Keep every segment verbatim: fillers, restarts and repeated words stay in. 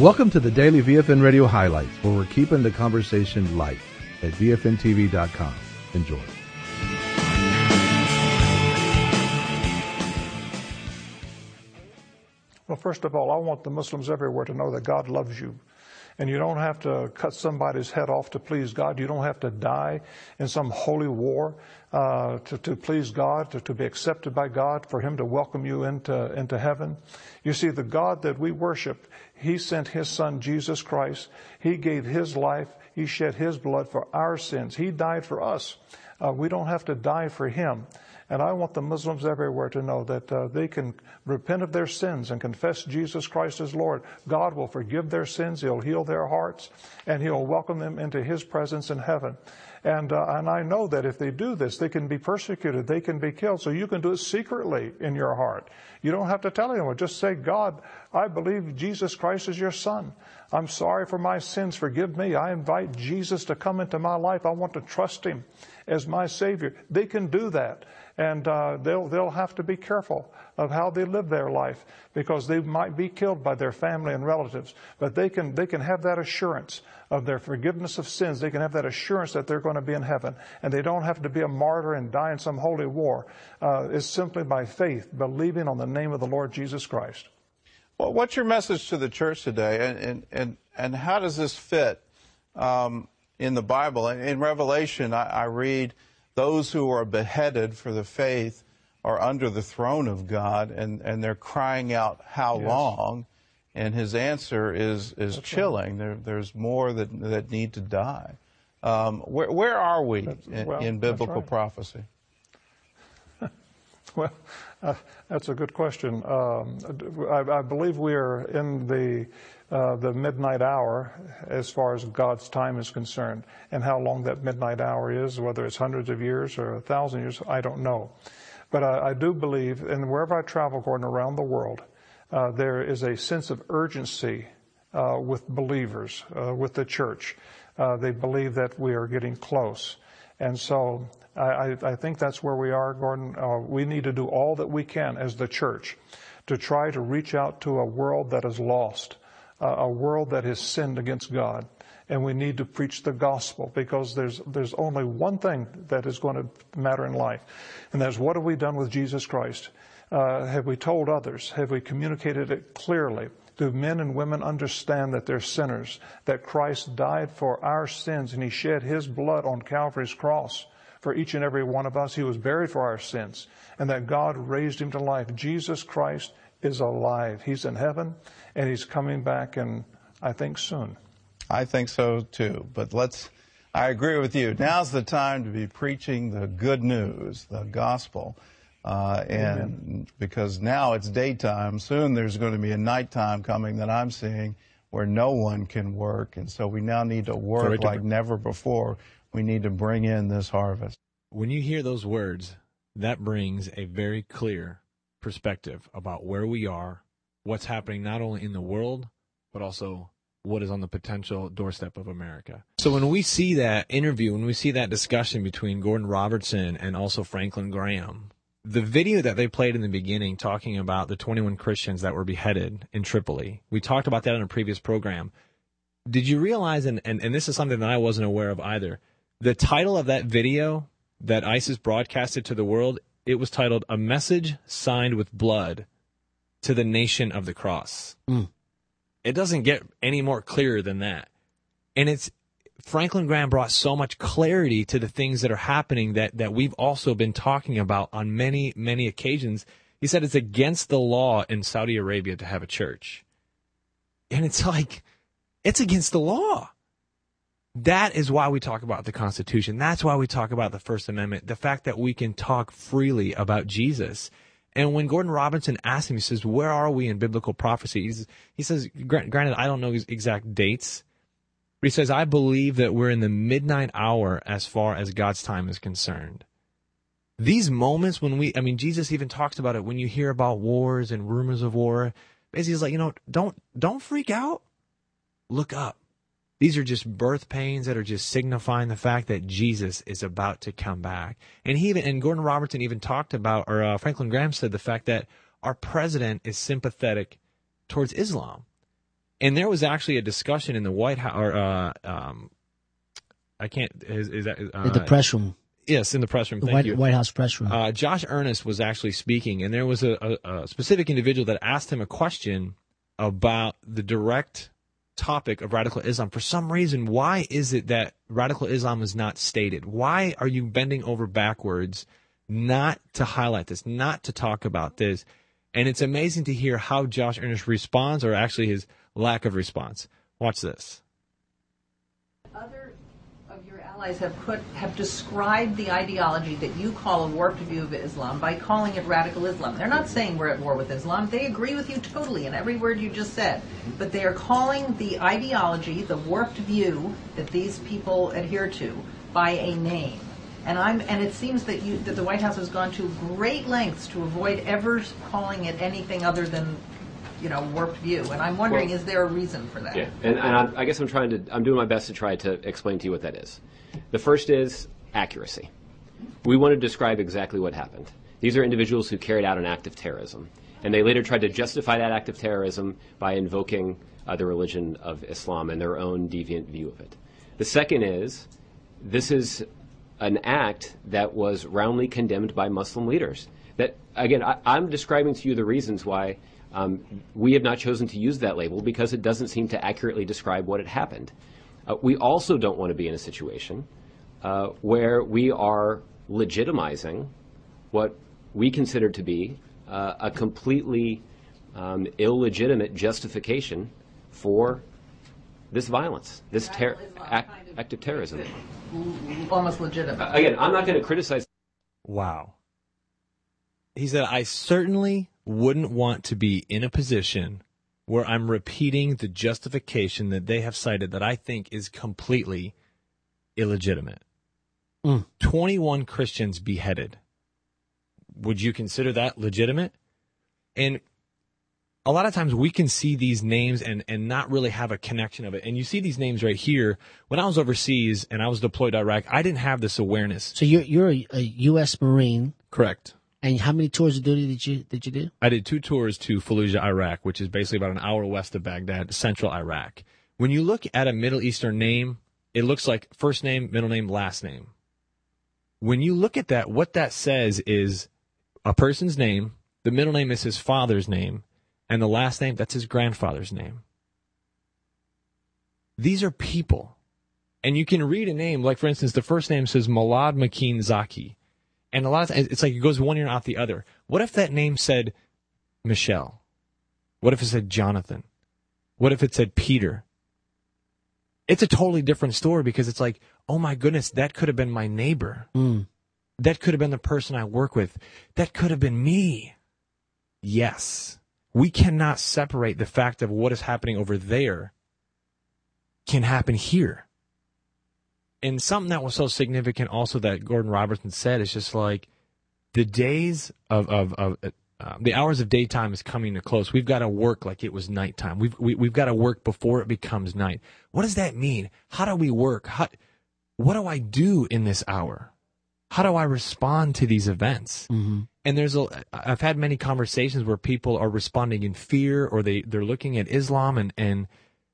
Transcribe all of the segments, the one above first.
Welcome to the Daily V F N Radio Highlights, where we're keeping the conversation light at V F N T V dot com. Enjoy. Well, first of all, I want the Muslims everywhere to know that God loves you. And you don't have to cut somebody's head off to please God. You don't have to die in some holy war uh, to, to please God, to, to be accepted by God, for Him to welcome you into, into heaven. You see, the God that we worship, He sent His Son, Jesus Christ. He gave His life. He shed His blood for our sins. He died for us. Uh, we don't have to die for Him. And I want the Muslims everywhere to know that uh, they can repent of their sins and confess Jesus Christ as Lord. God will forgive their sins. He'll heal their hearts, and He'll welcome them into His presence in heaven. And uh, and I know that if they do this, they can be persecuted. They can be killed. So you can do it secretly in your heart. You don't have to tell anyone. Just say, God, I believe Jesus Christ is your Son. I'm sorry for my sins. Forgive me. I invite Jesus to come into my life. I want to trust Him as my Savior. They can do that. And uh, they'll they'll have to be careful of how they live their life, because they might be killed by their family and relatives. But they can they can have that assurance of their forgiveness of sins. They can have that assurance that they're going to be in heaven, and they don't have to be a martyr and die in some holy war. Uh, it's simply by faith, believing on the name of the Lord Jesus Christ. Well, what's your message to the church today, and and and, and how does this fit um, in the Bible? In Revelation, I, I read, those who are beheaded for the faith are under the throne of God, and, and they're crying out, how Yes. long? And His answer is, is That's chilling. There, there's more that, that need to die. Um, where, where are we in, well, in biblical right. prophecy? Well, uh, that's a good question. Um, I, I believe we are in the uh, the midnight hour as far as God's time is concerned. And how long that midnight hour is, whether it's hundreds of years or a thousand years, I don't know. But I, I do believe, and wherever I travel, Gordon, around the world, uh, there is a sense of urgency uh, with believers, uh, with the church. Uh, they believe that we are getting close. And so I, I think that's where we are, Gordon. Uh, we need to do all that we can as the church to try to reach out to a world that is lost, uh, a world that has sinned against God. And we need to preach the gospel, because there's there's only one thing that is going to matter in life, and that's, what have we done with Jesus Christ? Uh, have we told others? Have we communicated it clearly? Do men and women understand that they're sinners, that Christ died for our sins, and He shed His blood on Calvary's cross for each and every one of us? He was buried for our sins, and that God raised Him to life. Jesus Christ is alive. He's in heaven, and He's coming back, and I think soon. I think so too. But let's, I agree with you. Now's the time to be preaching the good news, the gospel. Uh, and Amen. Because now it's daytime, soon there's going to be a nighttime coming that I'm seeing where no one can work. And so we now need to work so like never before. We need to bring in this harvest. When you hear those words, that brings a very clear perspective about where we are, what's happening not only in the world, but also what is on the potential doorstep of America. So when we see that interview, when we see that discussion between Gordon Robertson and also Franklin Graham, the video that they played in the beginning talking about the twenty-one Christians that were beheaded in Tripoli, we talked about that in a previous program. Did you realize, and, and, and this is something that I wasn't aware of either, the title of that video that ISIS broadcasted to the world, it was titled, "A Message Signed with Blood to the Nation of the Cross." Mm. It doesn't get any more clearer than that. And it's Franklin Graham brought so much clarity to the things that are happening that, that we've also been talking about on many, many occasions. He said it's against the law in Saudi Arabia to have a church. And it's like, it's against the law. That is why we talk about the Constitution. That's why we talk about the First Amendment, the fact that we can talk freely about Jesus. And when Gordon Robinson asked him, he says, where are we in biblical prophecy? He's, he says, granted, I don't know his exact dates, but he says, I believe that we're in the midnight hour as far as God's time is concerned. These moments when we, I mean, Jesus even talks about it when you hear about wars and rumors of war. Basically, he's like, you know, don't, don't freak out. Look up. These are just birth pains that are just signifying the fact that Jesus is about to come back. And he even, and Gordon Robertson even talked about, or uh, Franklin Graham said, the fact that our president is sympathetic towards Islam. And there was actually a discussion in the White House, or uh, um, I can't, is, is that uh, the press room? Yes, in the press room. The Thank White, you. White House press room. Uh, Josh Earnest was actually speaking, and there was a, a, a specific individual that asked him a question about the direct topic of radical Islam. For some reason, why is it that radical Islam is not stated? Why are you bending over backwards not to highlight this, not to talk about this? And it's amazing to hear how Josh Earnest responds, or actually his lack of response. Watch this. Other of your allies have put have described the ideology that you call a warped view of Islam by calling it radical Islam. They're not saying we're at war with Islam. They agree with you totally in every word you just said. But they are calling the ideology, the warped view that these people adhere to, by a name. And I'm and it seems that you that the White House has gone to great lengths to avoid ever calling it anything other than, you know, warped view. And I'm wondering, well, is there a reason for that? Yeah, and, and I'm, I guess I'm trying to, I'm doing my best to try to explain to you what that is. The first is accuracy. We want to describe exactly what happened. These are individuals who carried out an act of terrorism, and they later tried to justify that act of terrorism by invoking uh, the religion of Islam and their own deviant view of it. The second is, this is an act that was roundly condemned by Muslim leaders. That, again, I, I'm describing to you the reasons why Um, we have not chosen to use that label, because it doesn't seem to accurately describe what had happened. Uh, we also don't want to be in a situation uh, where we are legitimizing what we consider to be uh, a completely um, illegitimate justification for this violence, this ter- act, kind of act of terrorism. Almost legitimate. Uh, again, I'm not going to criticize. Wow. He said, I certainly wouldn't want to be in a position where I'm repeating the justification that they have cited that I think is completely illegitimate. Mm. twenty-one Christians beheaded. Would you consider that legitimate? And a lot of times we can see these names and, and not really have a connection of it. And you see these names right here. When I was overseas and I was deployed to Iraq, I didn't have this awareness. So you're you're a, a U S Marine. Correct. And how many tours of duty did you did you do? I did two tours to Fallujah, Iraq, which is basically about an hour west of Baghdad, central Iraq. When you look at a Middle Eastern name, it looks like first name, middle name, last name. When you look at that, what that says is a person's name, the middle name is his father's name, and the last name, that's his grandfather's name. These are people. And you can read a name, like for instance, the first name says Malad Makeen Zaki. And a lot of times, it's like it goes one ear out the other. What if that name said Michelle? What if it said Jonathan? What if it said Peter? It's a totally different story, because it's like, oh my goodness, that could have been my neighbor. Mm. That could have been the person I work with. That could have been me. Yes. We cannot separate the fact of what is happening over there can happen here. And something that was so significant also that Gordon Robertson said is just like the days of, of, of uh, the hours of daytime is coming to close. We've got to work like it was nighttime. We've, we, we've got to work before it becomes night. What does that mean? How do we work? How, what do I do in this hour? How do I respond to these events? Mm-hmm. And there's a, I've had many conversations where people are responding in fear, or they, they're looking at Islam, and, and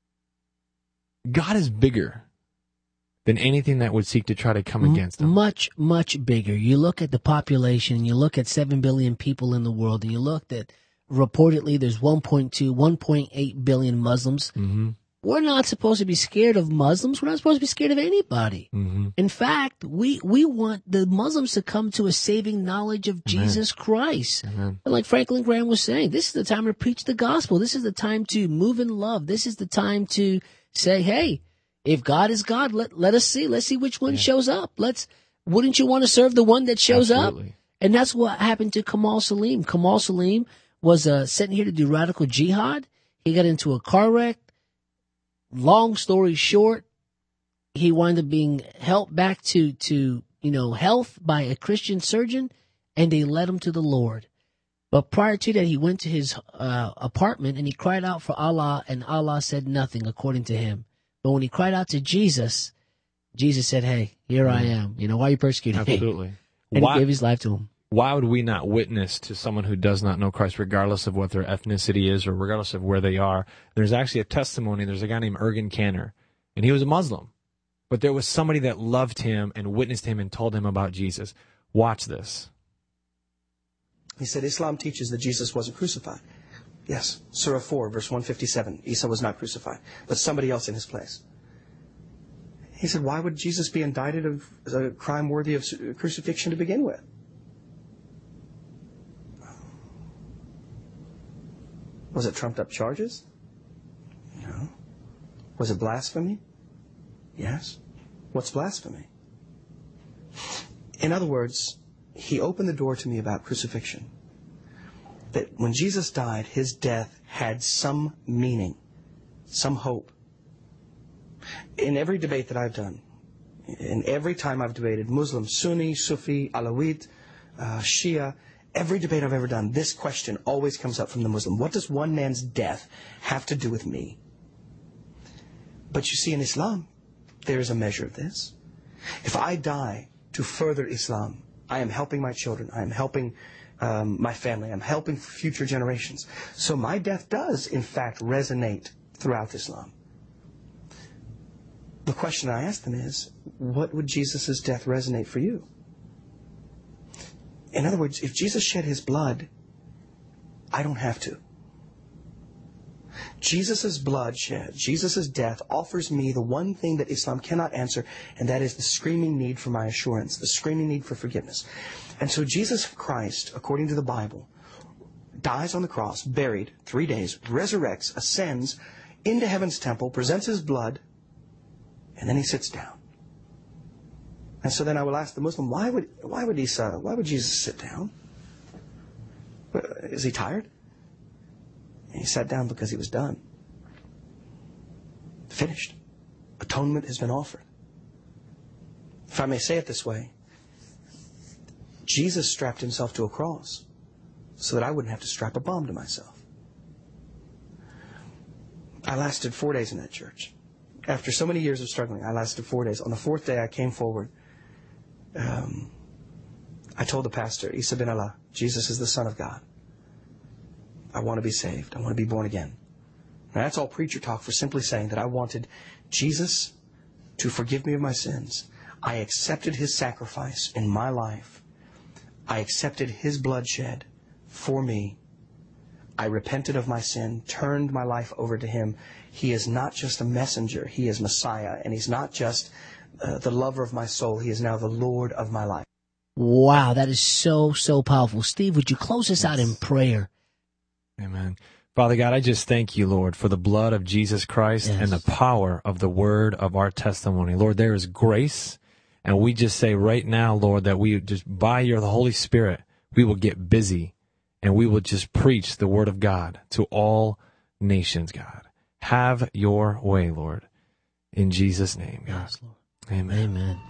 God is bigger than anything that would seek to try to come M- against them. Much, much bigger. You look at the population, you look at seven billion people in the world, and you look at, reportedly, there's one point two, one point eight billion Muslims. Mm-hmm. We're not supposed to be scared of Muslims. We're not supposed to be scared of anybody. Mm-hmm. In fact, we, we want the Muslims to come to a saving knowledge of Amen. Jesus Christ. Amen. And like Franklin Graham was saying, this is the time to preach the gospel. This is the time to move in love. This is the time to say, hey, if God is God, let, let us see. Let's see which one yeah. shows up. Let's, wouldn't you want to serve the one that shows Absolutely. Up? And that's what happened to Kamal Salim. Kamal Salim was uh, sent here to do radical jihad. He got into a car wreck. Long story short, he wound up being helped back to, to, you know, health by a Christian surgeon, and they led him to the Lord. But prior to that, he went to his uh, apartment and he cried out for Allah, and Allah said nothing according to him. But when he cried out to Jesus, Jesus said, hey, here mm. I am. You know, why are you persecuting me? Absolutely. And why, he gave his life to him. why would we not witness to someone who does not know Christ, regardless of what their ethnicity is or regardless of where they are? There's actually a testimony. There's a guy named Ergen Canner, and he was a Muslim. But there was somebody that loved him and witnessed him and told him about Jesus. Watch this. He said, Islam teaches that Jesus wasn't crucified. Yes, Surah four, verse one fifty-seven. Isa was not crucified, but somebody else in his place. He said, why would Jesus be indicted of a crime worthy of crucifixion to begin with? Was it trumped up charges? No. Was it blasphemy? Yes. What's blasphemy? In other words, he opened the door to me about crucifixion. That when Jesus died, his death had some meaning, some hope. In every debate that I've done, in every time I've debated Muslim, Sunni, Sufi, Alawite, uh, Shia, every debate I've ever done, this question always comes up from the Muslim. What does one man's death have to do with me? But you see, in Islam, there is a measure of this. If I die to further Islam, I am helping my children, I am helping um, my family, I'm helping future generations. So my death does, in fact, resonate throughout Islam. The question I ask them is, what would Jesus' death resonate for you? In other words, if Jesus shed his blood, I don't have to. Jesus' blood shed, Jesus' death offers me the one thing that Islam cannot answer, and that is the screaming need for my assurance, the screaming need for forgiveness. And so Jesus Christ, according to the Bible, dies on the cross, buried, three days, resurrects, ascends into heaven's temple, presents his blood, and then he sits down. And so then I will ask the Muslim, why would why would Isa, why would Jesus sit down? Is he tired? And he sat down because he was done. Finished. Atonement has been offered. If I may say it this way, Jesus strapped himself to a cross so that I wouldn't have to strap a bomb to myself. I lasted four days in that church. After so many years of struggling, I lasted four days. On the fourth day, I came forward. Um, I told the pastor, Isa bin Allah, Jesus is the Son of God. I want to be saved. I want to be born again. Now, that's all preacher talk for simply saying that I wanted Jesus to forgive me of my sins. I accepted his sacrifice in my life. I accepted his bloodshed for me. I repented of my sin, turned my life over to him. He is not just a messenger. He is Messiah. And he's not just uh, the lover of my soul. He is now the Lord of my life. Wow, that is so, so powerful. Steve, would you close us out in prayer? Amen. Father God, I just thank you, Lord, for the blood of Jesus Christ yes. and the power of the word of our testimony. Lord, there is grace, and we just say right now, Lord, that we just, by your the Holy Spirit, we will get busy, and we will just preach the word of God to all nations, God. Have your way, Lord. In Jesus' name, God. Yes, Lord. Amen. Amen.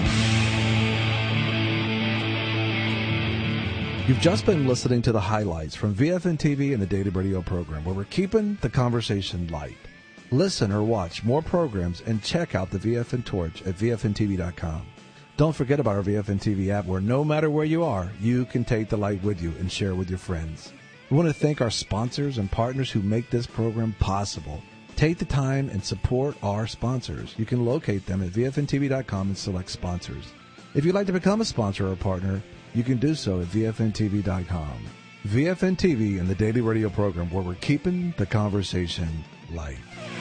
You've just been listening to the highlights from V F N T V and the Daily Radio program, where we're keeping the conversation light. Listen or watch more programs and check out the V F N Torch at V F N T V dot com. Don't forget about our V F N T V app, where no matter where you are, you can take the light with you and share with your friends. We want to thank our sponsors and partners who make this program possible. Take the time and support our sponsors. You can locate them at V F N T V dot com and select sponsors. If you'd like to become a sponsor or partner, you can do so at V F N T V dot com. V F N T V and the Daily Radio program, where we're keeping the conversation light.